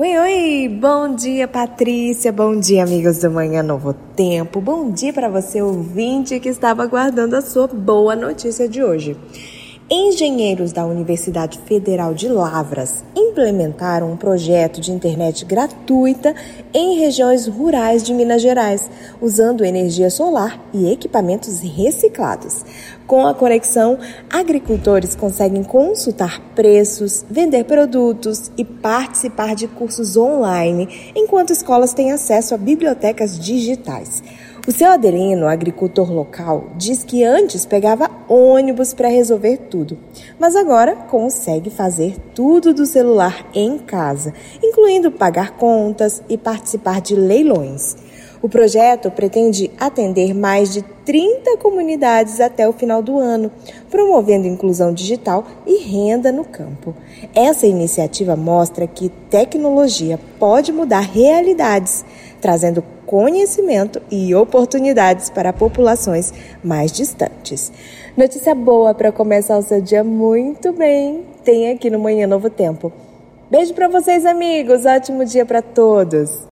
Oi, oi! Bom dia, Patrícia! Bom dia, amigos do Manhã Novo Tempo! Bom dia para você, ouvinte, que estava aguardando a sua boa notícia de hoje. Engenheiros da Universidade Federal de Lavras implementaram um projeto de internet gratuita em regiões rurais de Minas Gerais, usando energia solar e equipamentos reciclados. Com a conexão, agricultores conseguem consultar preços, vender produtos e participar de cursos online, enquanto escolas têm acesso a bibliotecas digitais. O seu Adelino, agricultor local, diz que antes pegava ônibus para resolver tudo, mas agora consegue fazer tudo do celular em casa, incluindo pagar contas e participar de leilões. O projeto pretende atender mais de 30 comunidades até o final do ano, promovendo inclusão digital e renda no campo. Essa iniciativa mostra que tecnologia pode mudar realidades, trazendo conhecimento e oportunidades para populações mais distantes. Notícia boa para começar o seu dia muito bem, tem aqui no Manhã Novo Tempo. Beijo para vocês, amigos. Ótimo dia para todos.